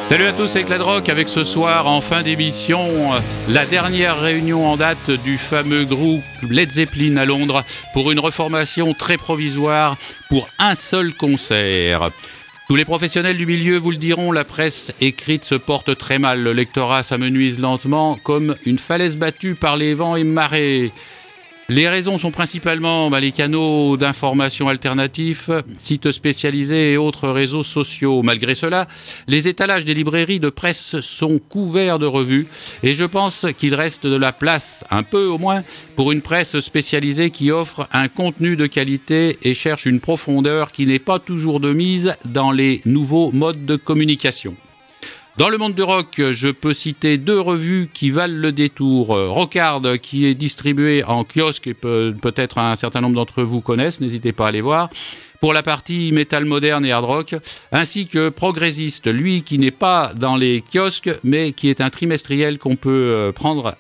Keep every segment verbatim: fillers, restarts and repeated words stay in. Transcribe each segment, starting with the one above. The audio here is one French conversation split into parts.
Salut à tous, c'est Clad Rock avec ce soir en fin d'émission la dernière réunion en date du fameux groupe Led Zeppelin à Londres pour une reformation très provisoire pour un seul concert. Tous les professionnels du milieu vous le diront, la presse écrite se porte très mal. Le lectorat s'amenuise lentement comme une falaise battue par les vents et marées. Les raisons sont principalement bah, les canaux d'information alternatifs, sites spécialisés et autres réseaux sociaux. Malgré cela, les étalages des librairies de presse sont couverts de revues et je pense qu'il reste de la place, un peu au moins, pour une presse spécialisée qui offre un contenu de qualité et cherche une profondeur qui n'est pas toujours de mise dans les nouveaux modes de communication. Dans le monde du rock, je peux citer deux revues qui valent le détour. Rockard, qui est distribué en kiosque et peut, peut-être un certain nombre d'entre vous connaissent, n'hésitez pas à aller voir, pour la partie métal moderne et hard rock, ainsi que Progressiste, lui qui n'est pas dans les kiosques, mais qui est un trimestriel qu'on peut prendre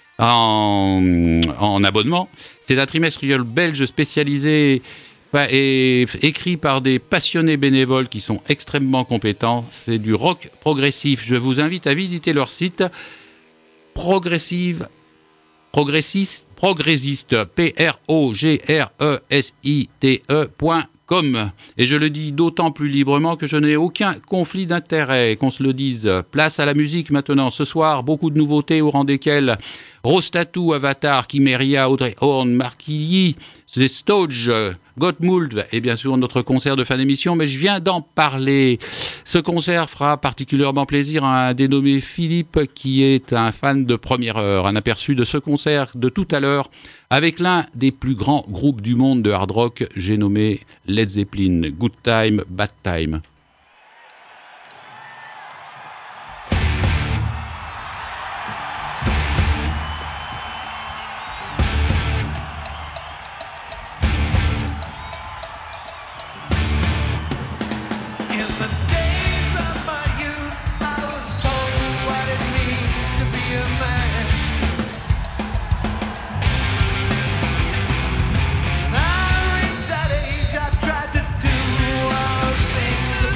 en, en abonnement. C'est un trimestriel belge spécialisé et écrit par des passionnés bénévoles qui sont extrêmement compétents. C'est du rock progressif. Je vous invite à visiter leur site progressive, progressiste, progressiste, P R O G R E S I T E point com. Et je le dis d'autant plus librement que je n'ai aucun conflit d'intérêt, qu'on se le dise. Place à la musique maintenant. Ce soir, beaucoup de nouveautés au rang desquelles Rose Tattoo, Avatar, Chimeria, Audrey Horn, Marquilly, The Stooges, Gottmuld et bien sûr notre concert de fin d'émission, mais je viens d'en parler. Ce concert fera particulièrement plaisir à un dénommé Philippe qui est un fan de première heure. Un aperçu de ce concert de tout à l'heure avec l'un des plus grands groupes du monde de hard rock, j'ai nommé Led Zeppelin. Good Time, Bad Time. Tried to do all those things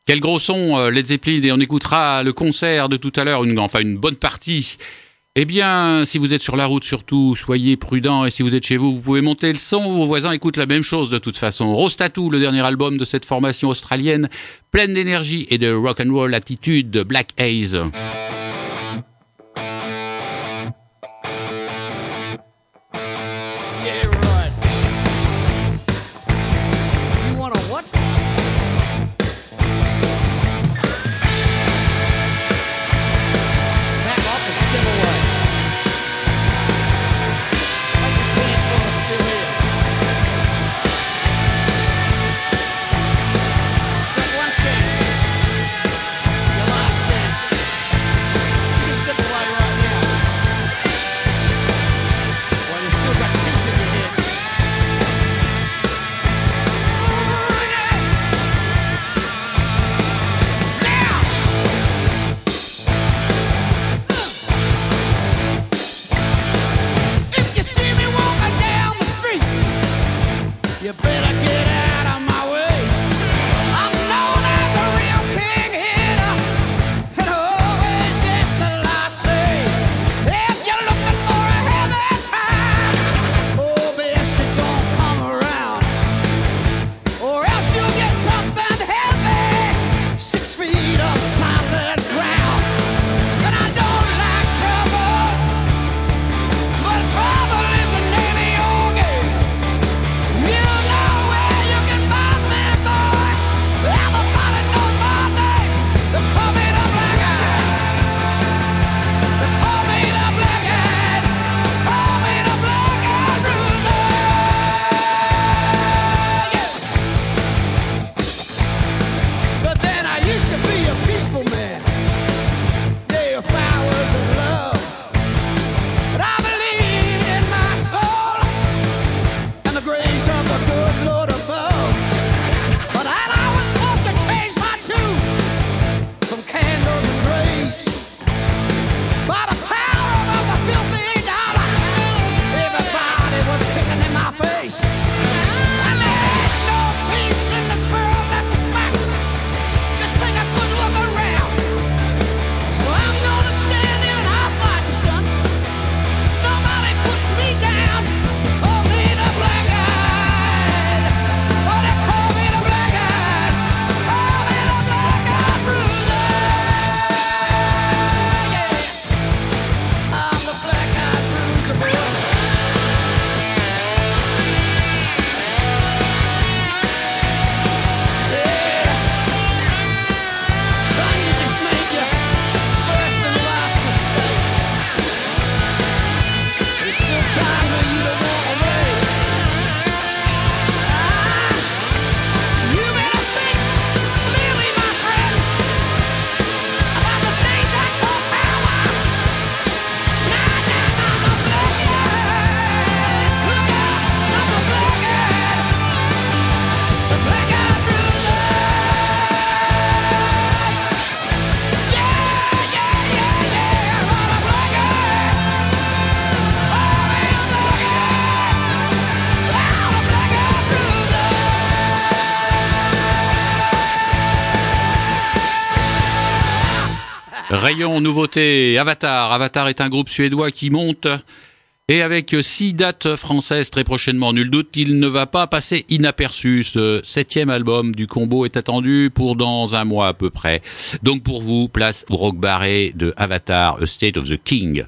Quel gros son, euh, Led Zeppelin, et on écoutera le concert de tout à l'heure, une, enfin une bonne partie. Eh bien, si vous êtes sur la route surtout, soyez prudents, et si vous êtes chez vous, vous pouvez monter le son, vos voisins écoutent la même chose de toute façon. Rose Tattoo, le dernier album de cette formation australienne, pleine d'énergie et de rock'n'roll attitude de Black Haze. Rayon nouveauté, Avatar. Avatar est un groupe suédois qui monte et avec six dates françaises très prochainement. Nul doute qu'il ne va pas passer inaperçu. Ce septième album du combo est attendu pour dans un mois à peu près. Donc pour vous, place au rock barré de Avatar, A State of the King.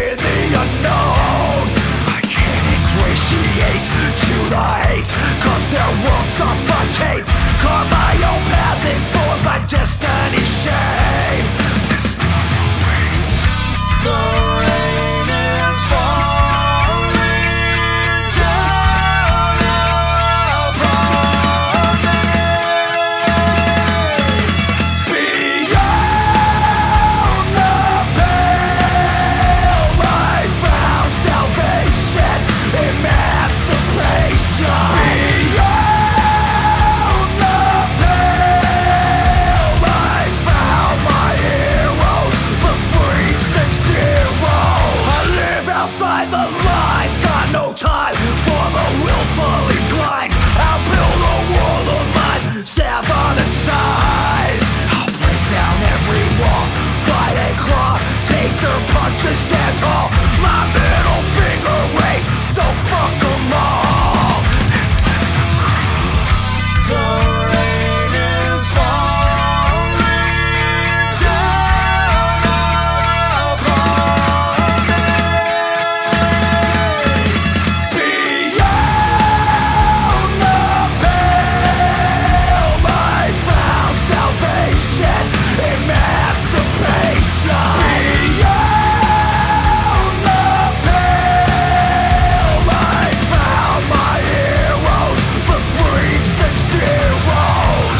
Cause Their world suffocates. Carve my own path and for my destiny shame. The storm waits. The rain is falling down upon me. Beyond the veil, I found salvation, emancipation. Beyond the veil, I found my heroes, the freaks and zeros. I live outside the lines, got no time for the willfully blind. I'll build a wall of mine, stab on its sides. I'll break down every wall, fight and claw, take their punches, stand tall. My middle finger raised, so fuck 'em all. The rain is falling down upon me. Beyond the veil, I found salvation, emancipation. Beyond the veil, I found my heroes, the freaks and zeros.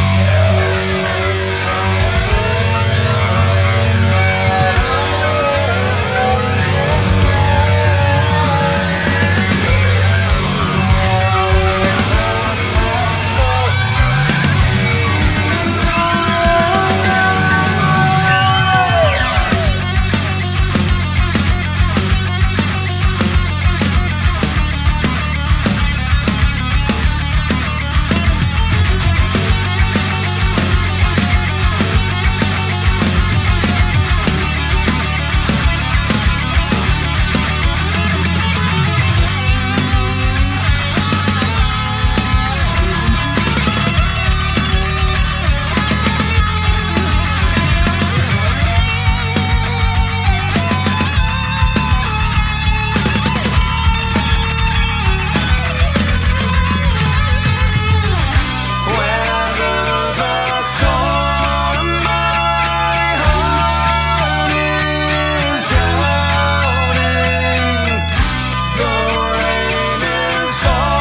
Weather the storm, my heart is drowning. The rain is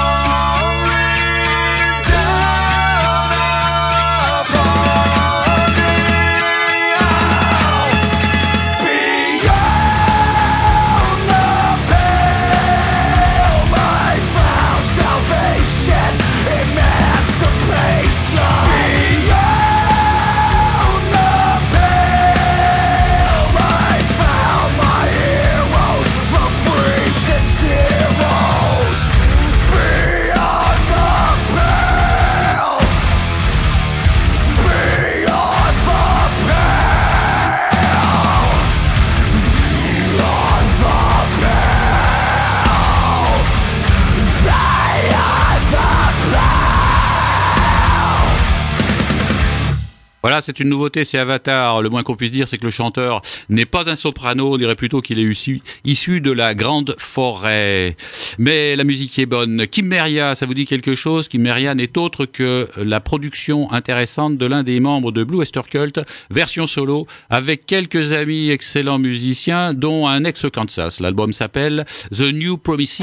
falling down upon me. Beyond the veil, I found salvation, emancipation. Beyond the veil, I found my heroes, the freaks and zeros. Beyond the veil, beyond the veil, beyond the veil, beyond the Voilà, c'est une nouveauté, c'est Avatar. Le moins qu'on puisse dire, c'est que le chanteur n'est pas un soprano, on dirait plutôt qu'il est issu, issu de la grande forêt. Mais la musique est bonne. Kimmeria, ça vous dit quelque chose? Kimmeria n'est autre que la production intéressante de l'un des membres de Blue Oyster Cult, version solo, avec quelques amis excellents musiciens, dont un ex-Kansas. L'album s'appelle The New Promises.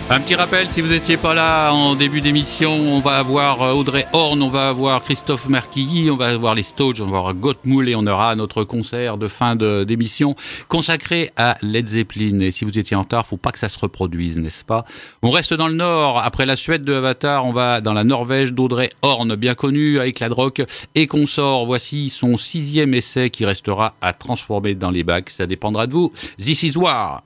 Un petit rappel, si vous n'étiez pas là en début d'émission, on va avoir Audrey Horn, on va avoir Christophe Marquilly, on va avoir les Stooges, on va avoir Gottmul et on aura notre concert de fin de, d'émission consacré à Led Zeppelin. Et si vous étiez en retard, faut pas que ça se reproduise, n'est-ce pas? On reste dans le Nord. Après la Suède de Avatar, on va dans la Norvège d'Audrey Horn, bien connue avec la Rock et consort. Voici son sixième essai qui restera à transformer dans les bacs. Ça dépendra de vous. This is War.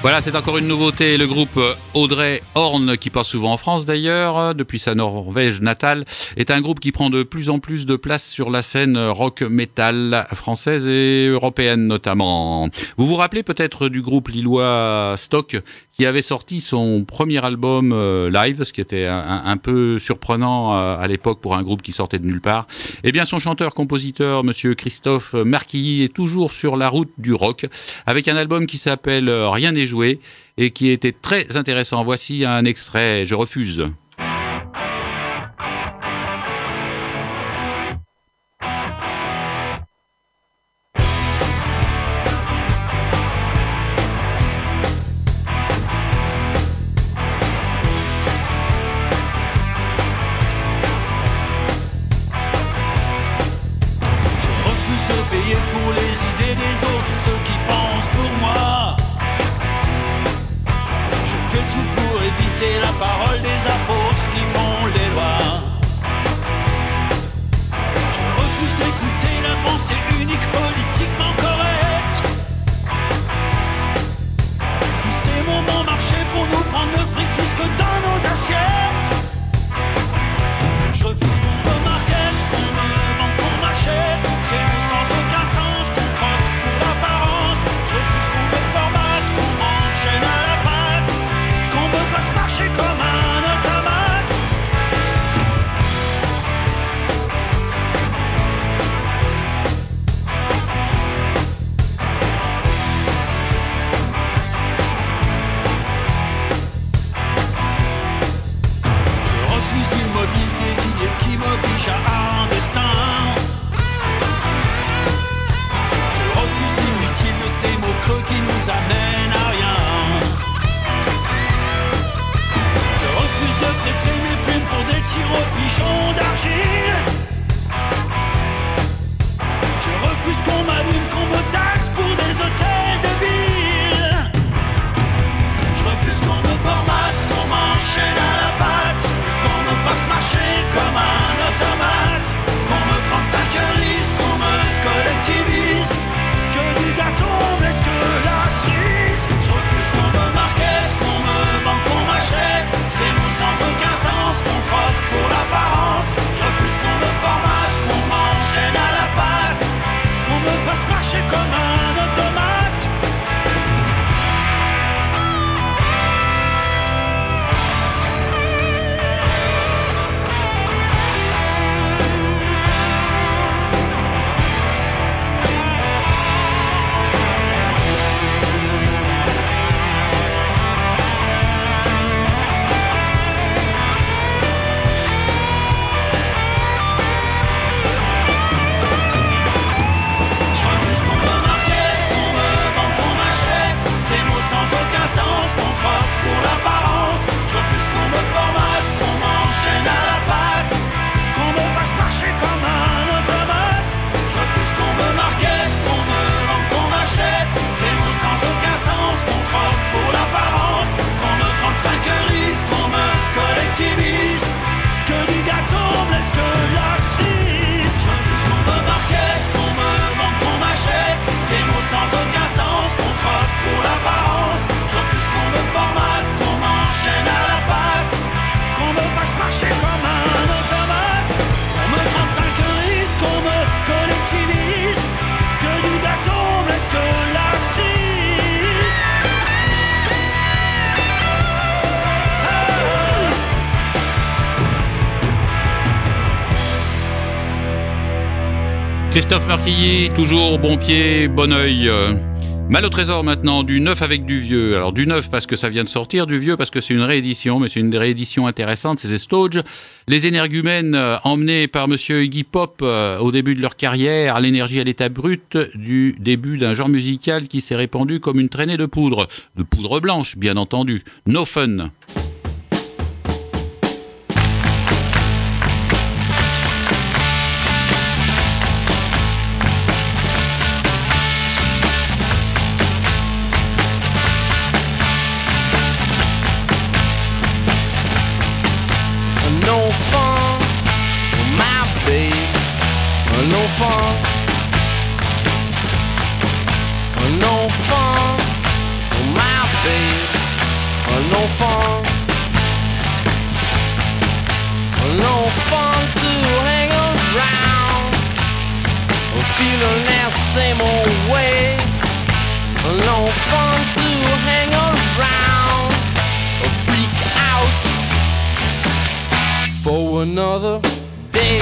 Voilà, c'est encore une nouveauté. Le groupe Audrey Horn, qui passe souvent en France d'ailleurs, depuis sa Norvège natale, est un groupe qui prend de plus en plus de place sur la scène rock-metal française et européenne notamment. Vous vous rappelez peut-être du groupe lillois Stock, qui avait sorti son premier album euh, live, ce qui était un, un peu surprenant euh, à l'époque pour un groupe qui sortait de nulle part. Eh bien, son chanteur-compositeur, monsieur Christophe Marquilly, est toujours sur la route du rock, avec un album qui s'appelle euh, Rien n'est joué, et qui était très intéressant. Voici un extrait, Je refuse. Christophe Marquilly, toujours bon pied, bon oeil. Mal au trésor maintenant, du neuf avec du vieux. Alors du neuf parce que ça vient de sortir, du vieux parce que c'est une réédition, mais c'est une réédition intéressante, c'est Stooges. Les énergumènes emmenés par monsieur Iggy Pop au début de leur carrière, l'énergie à l'état brut du début d'un genre musical qui s'est répandu comme une traînée de poudre. De poudre blanche, bien entendu. No Fun. No fun, my baby. fun to hang around, feeling that same old way. No fun to hang around, freak out for another day.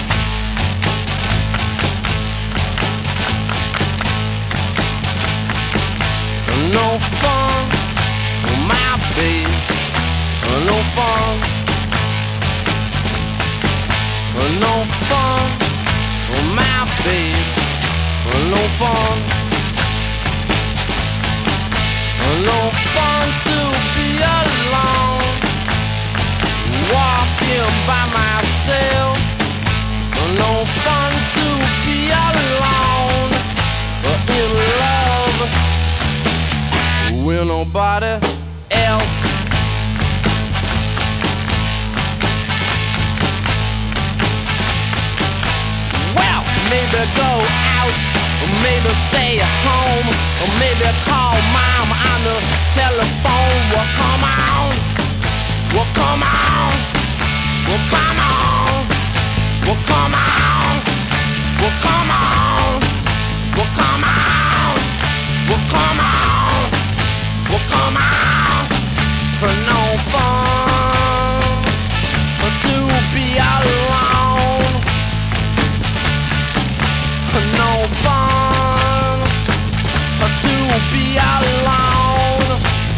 No fun, my babe. No fun, no fun, my babe. No fun, no fun to be alone, walking by myself. No fun to be alone, in love with nobody else. Well, maybe go out, or maybe stay at home, or maybe call mom on the telephone. Well, come on, well, come on, well, come on, well, come on, well, come on, well, come on, well, come on, well, come on, for no fun to be alone, for no fun to be alone.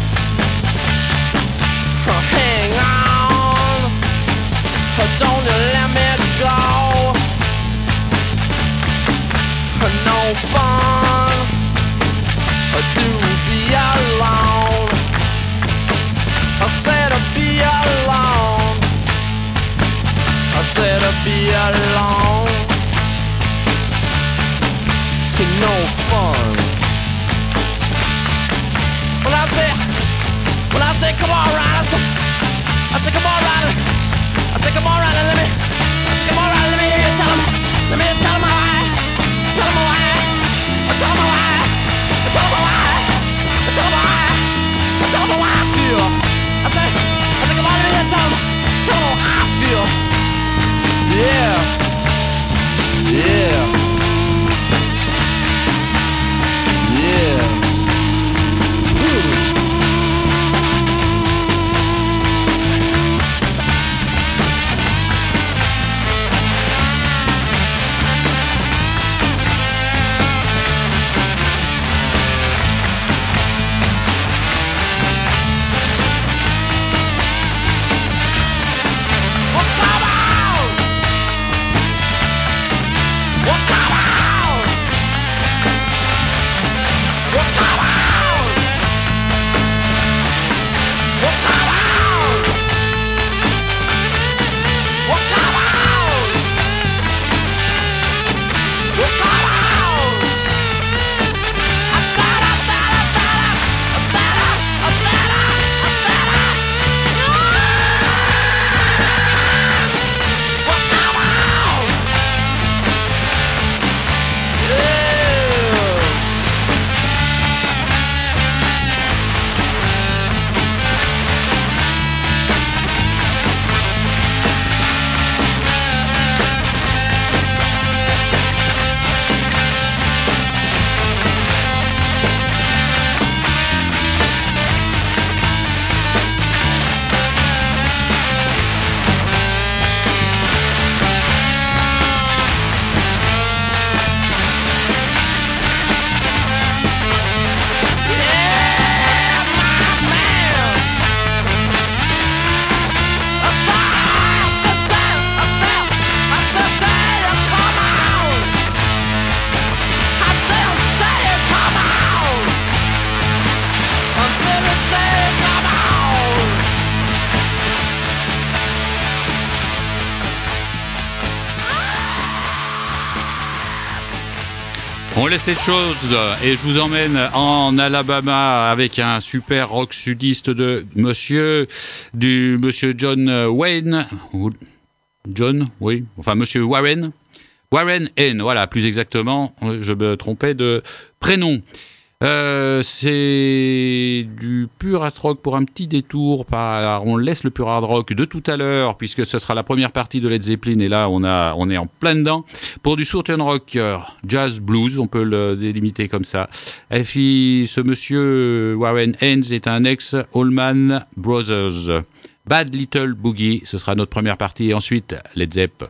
Hang on, don't you let me go. No fun to be alone. I said to be alone. I said to be alone. No fun. When I say, when I say, come on, Ryder, I say, I say, come on, Ryder. I say, come on, Ryder, let me, I say, come on, Ryder, let me hear you tell him, let me tell him why, tell him why, tell him why, tell him why, tell him why, tell him why I feel. I say, I say, come on, let me hear you tell him, tell him how I feel. Yeah, yeah. Yeah. Ooh. Well, come on! Well, come on! Well, come on! Well, come on! Well, come on! Well, come on! I thought, I thought, I thought, I thought, I thought, I thought. Well, come on! Yeah. Yeah, my man. I said, I said, I said, I said, come on. I said, say, come on. I said, say, come on. On laisse les choses et je vous emmène en Alabama avec un super rock sudiste de monsieur, du monsieur John Wayne, John, oui, enfin monsieur Warren, Warren Haynes, voilà, plus exactement, je me trompais de prénom. Euh, c'est du pur hard rock pour un petit détour. Par, on laisse le pur hard rock de tout à l'heure puisque ce sera la première partie de Led Zeppelin et là on a on est en plein dedans pour du southern rock, jazz, blues, on peut le délimiter comme ça. Et puis ce monsieur Warren Haynes est un ex Allman Brothers. Bad Little Boogie, ce sera notre première partie et ensuite Led Zepp.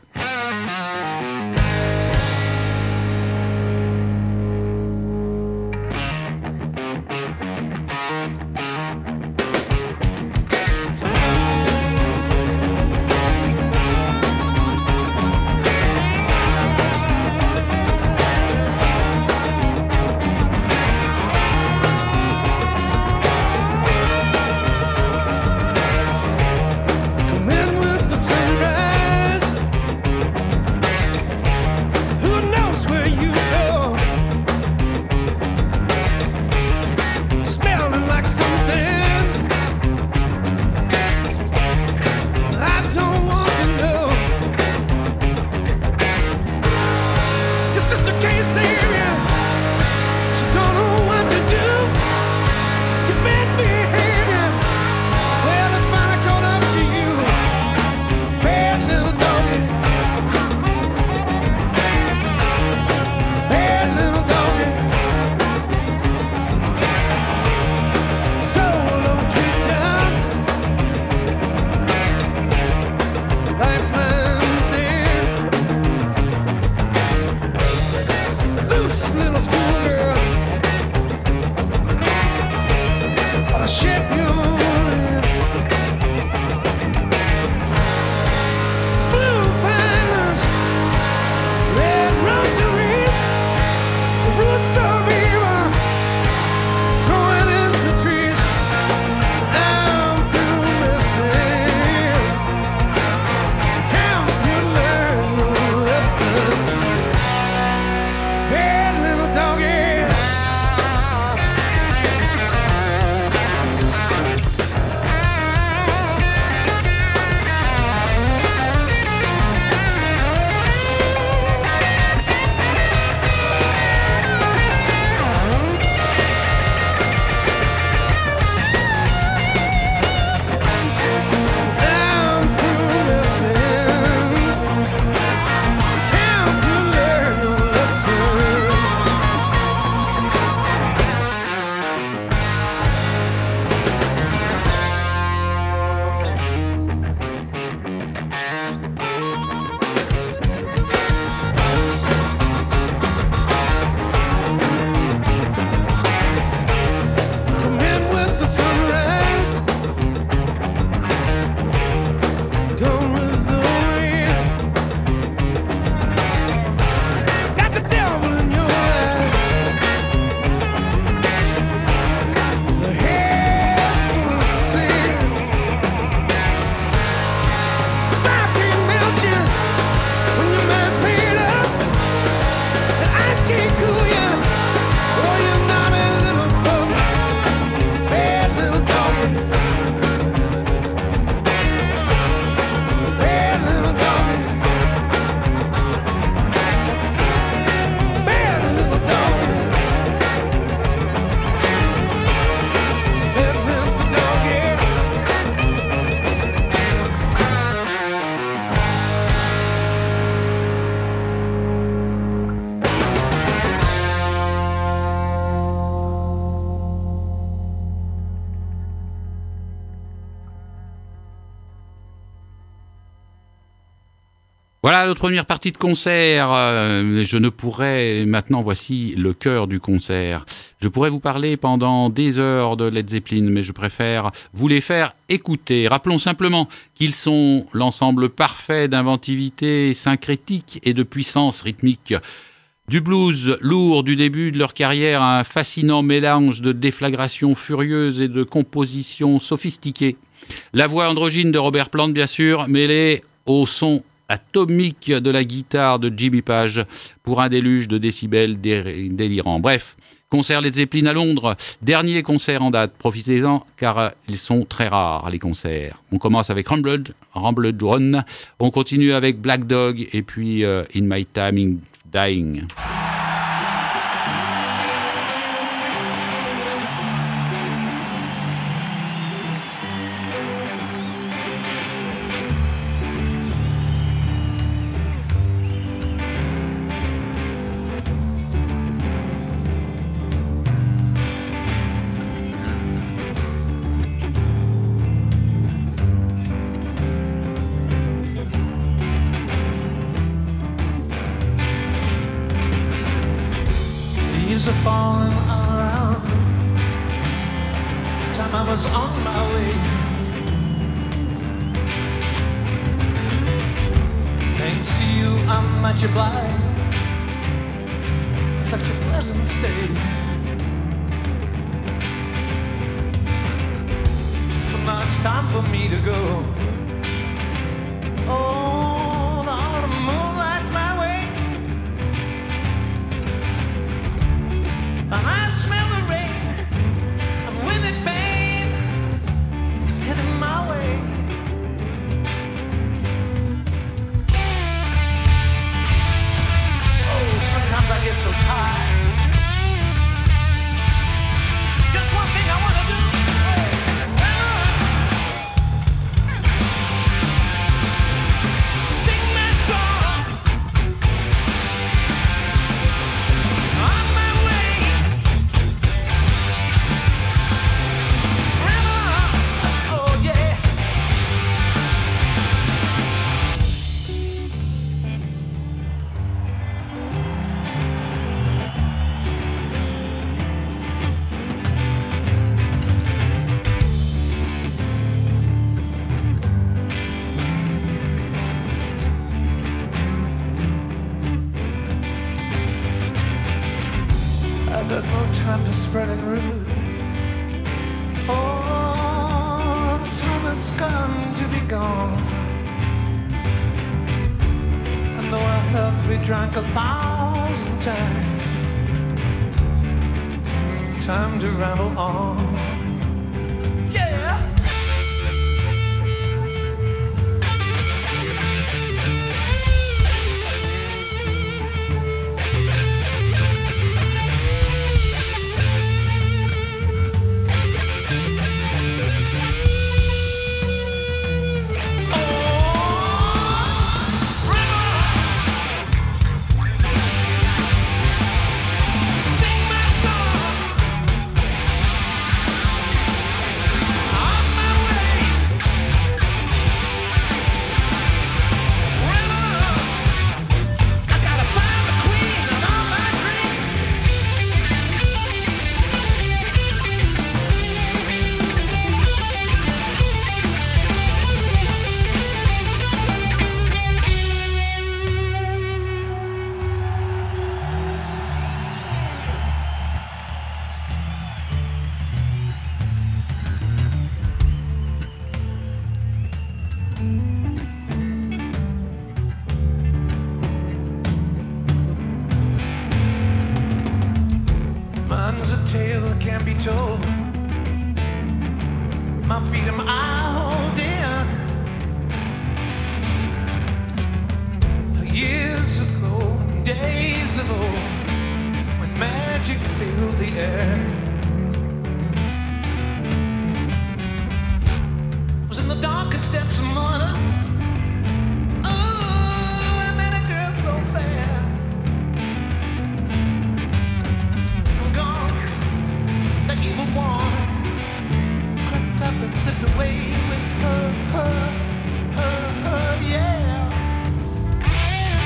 Voilà notre première partie de concert. Euh, je ne pourrais, maintenant voici le cœur du concert. Je pourrais vous parler pendant des heures de Led Zeppelin, mais je préfère vous les faire écouter. Rappelons simplement qu'ils sont l'ensemble parfait d'inventivité syncrétique et de puissance rythmique. Du blues lourd du début de leur carrière à un fascinant mélange de déflagration furieuse et de composition sophistiquée. La voix androgyne de Robert Plant, bien sûr, mêlée au son atomique de la guitare de Jimmy Page pour un déluge de décibels dé- délirants. Bref, concert Led Zeppelin à Londres, dernier concert en date. Profitez-en car euh, ils sont très rares les concerts. On commence avec Rumbled, Rumbled Run, on continue avec Black Dog et puis euh, In My Time in Dying. leaves are falling around. Time I was on my way. Thanks to you, I'm at your blind. Such a pleasant stay. But now it's time for me to go. Oh, the autumn moon lights my way, and I smell the rain, and with it pain is heading my way. Oh, sometimes I get so tired. Just one thing I wanna do. Sing that song on my way. River, oh yeah. I got no time for spreading rumors. Oh, the time has come to be gone. I know our health we drank a thousand times. It's time to ramble on. Yeah. Sing my song on my way. River, I gotta find the queen of all my Mine's a tale that can't be told. My freedom I hold dear. Years ago, days ago, when magic filled the air, was in the darkest depths of murder. Oh, I met a girl so fair. I'm gone, the evil one crept up and slipped away with her, her, her, her, yeah.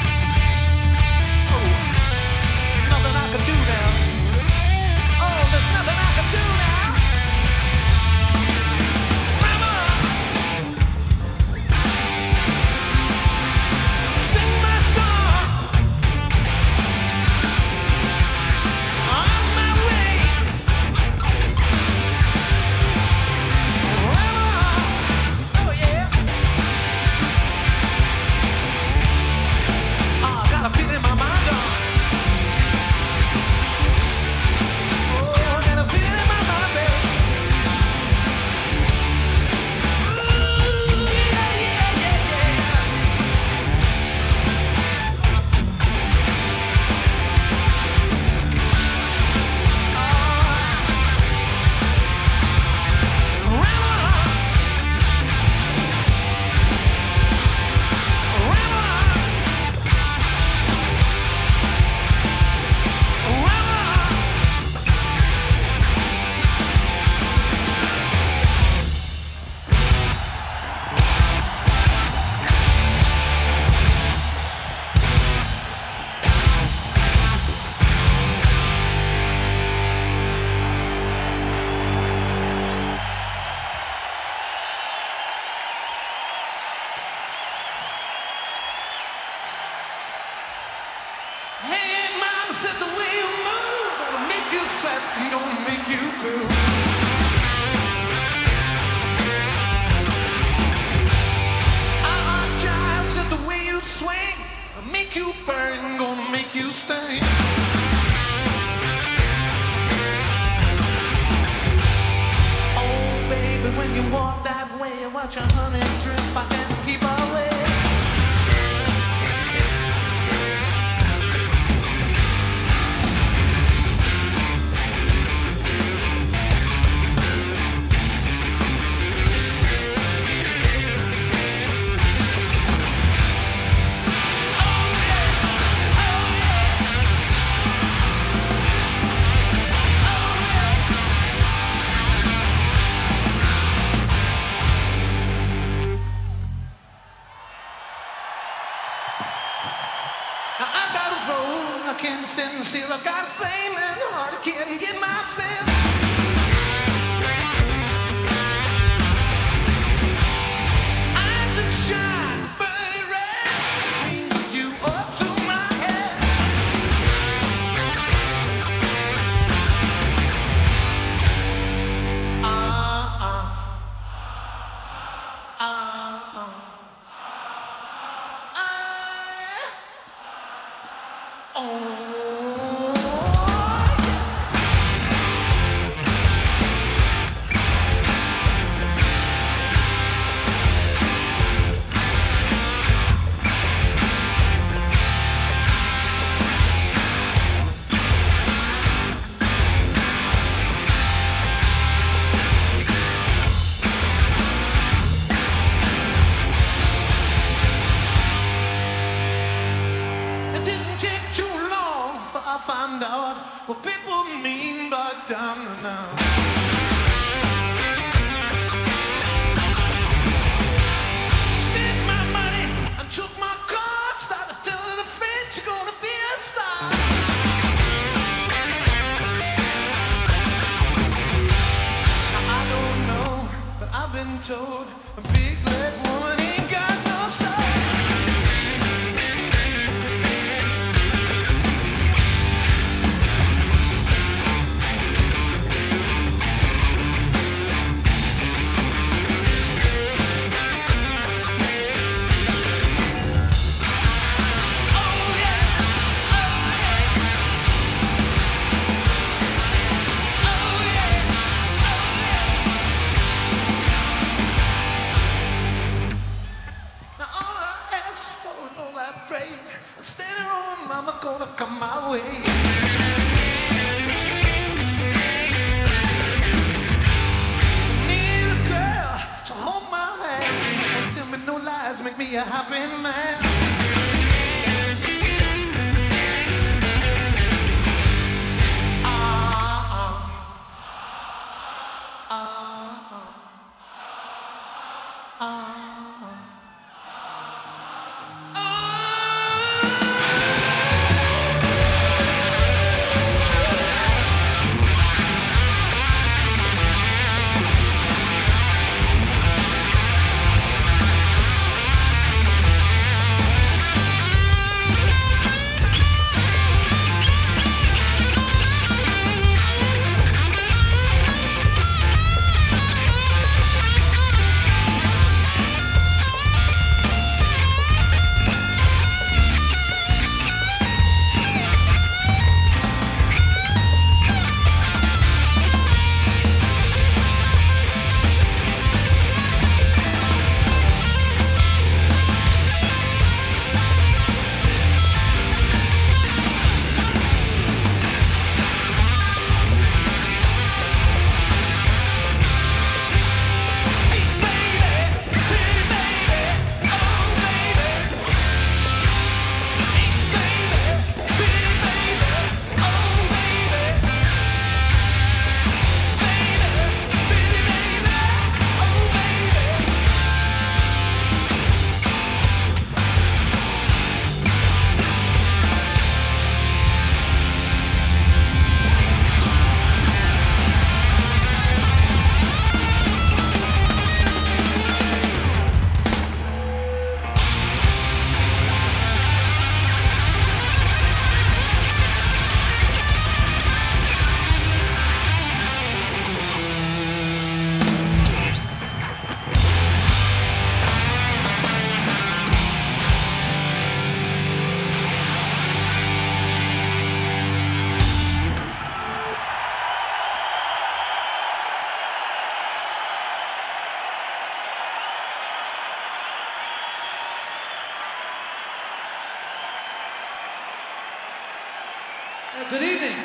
Oh, nothing I can do now. Oh, this sweat, I'm gonna make you groove. Uh-uh, child, said the way you swing, I'll make you burn, gonna make you sting. Oh, baby, when you walk that way, watch your honey drip, I can't keep away. Can't stand still, I've got a flame and heart, I can't get myself. Eyes that shine, burning red, brings you up to my head. Ah, ah, ah, ah. Oh. Find out what people mean by down and out. Spent my money and took my car, started telling a friend she's gonna be a star. Now I don't know, but I've been told a big leg woman ain't got no soul. Standing over, mama gonna come my way. Need a girl to hold my hand. Don't tell me no lies, make me a happy man. Uh, good evening.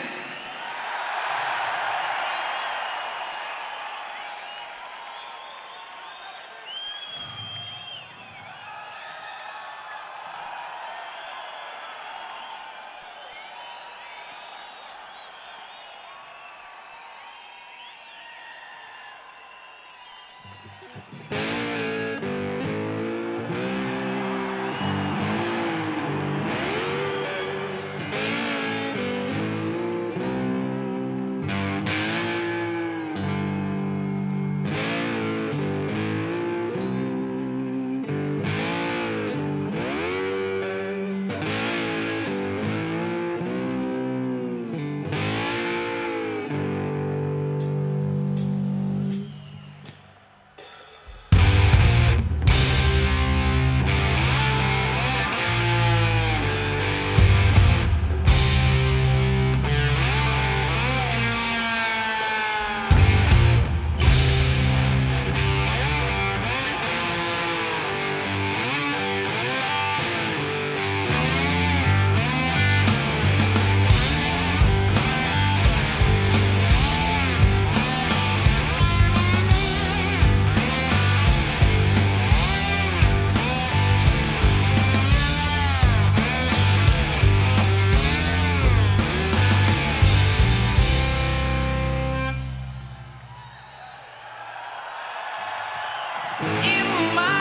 In my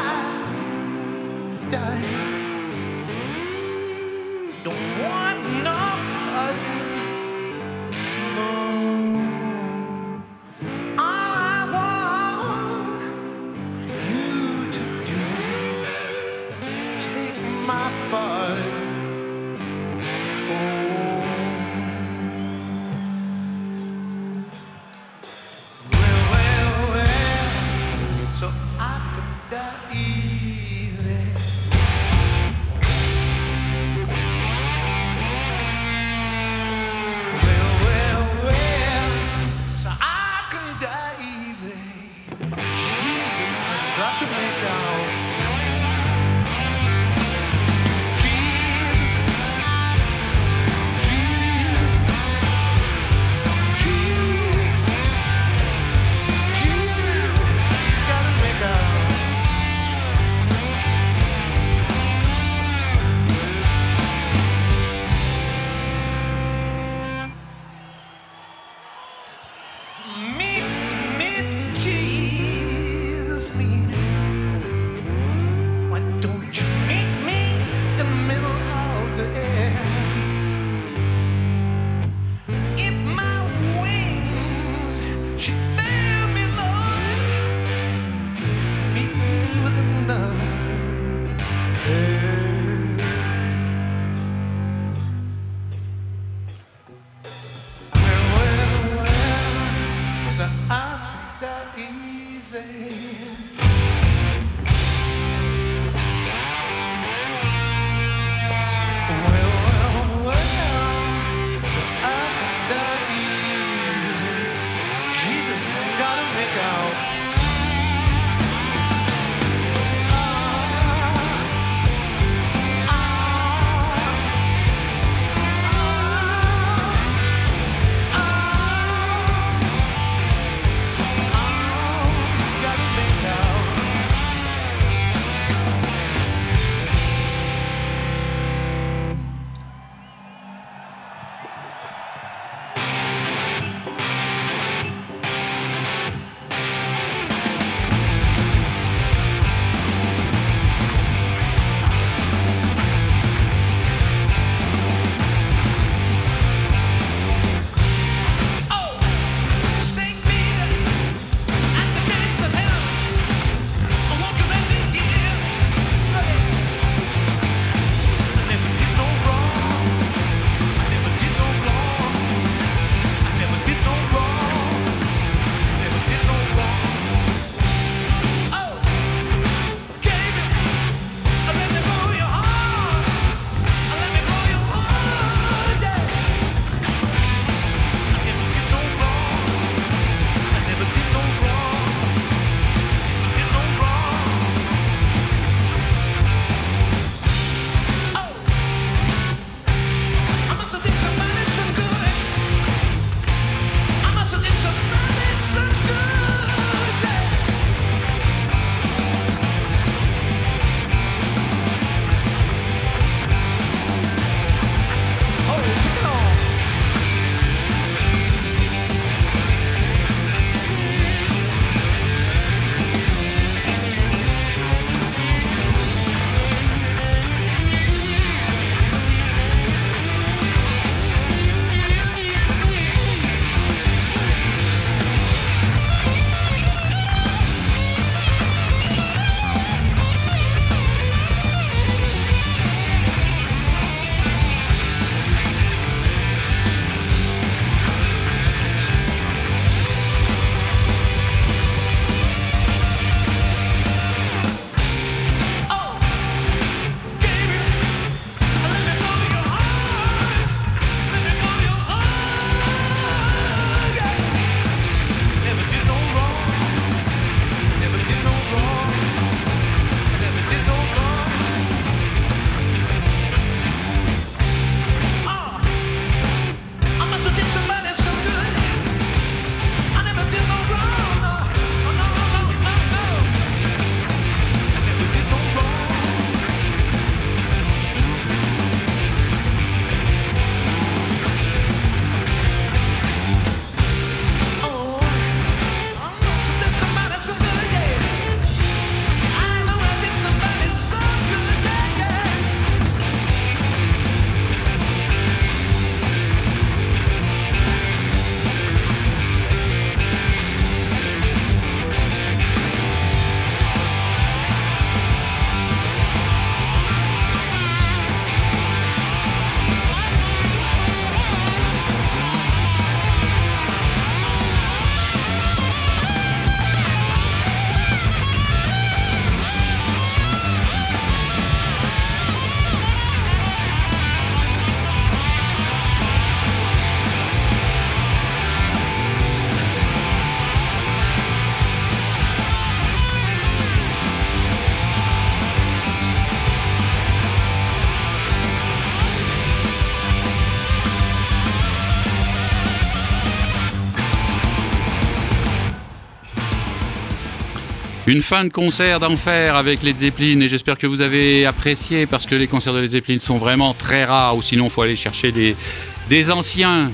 time, dying, don't want nobody no. All I want you to do is take my body. Oh, well, well, well. So I could die easy. Well, well, well. So I can die easy. Jesus, I've got to make out. Jesus, Jesus, Jesus, Jesus, gotta make out. Meet me, Jesus, meet me. Why don't you meet me in the middle of the air? If my wings should fail me, Lord, meet me with another pair. Well, well, well, so I could die easy. Well, Une fin de concert d'enfer avec Led Zeppelin et j'espère que vous avez apprécié parce que les concerts de Led Zeppelin sont vraiment très rares ou sinon il faut aller chercher des, des anciens.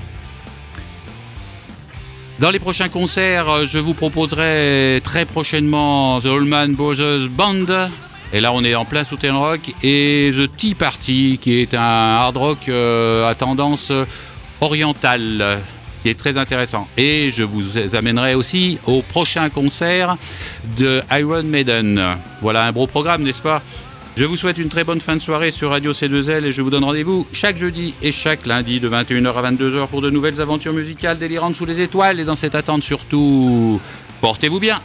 Dans les prochains concerts, je vous proposerai très prochainement The Allman Brothers Band. Et là, on est en plein Southern Rock. Et The Tea Party, qui est un hard rock euh, à tendance orientale, qui est très intéressant. Et je vous amènerai aussi au prochain concert de Iron Maiden. Voilà un beau programme, n'est-ce pas ? Je vous souhaite une très bonne fin de soirée sur Radio C deux L et je vous donne rendez-vous chaque jeudi et chaque lundi de vingt et une heures à vingt-deux heures pour de nouvelles aventures musicales délirantes sous les étoiles. Et dans cette attente surtout, portez-vous bien.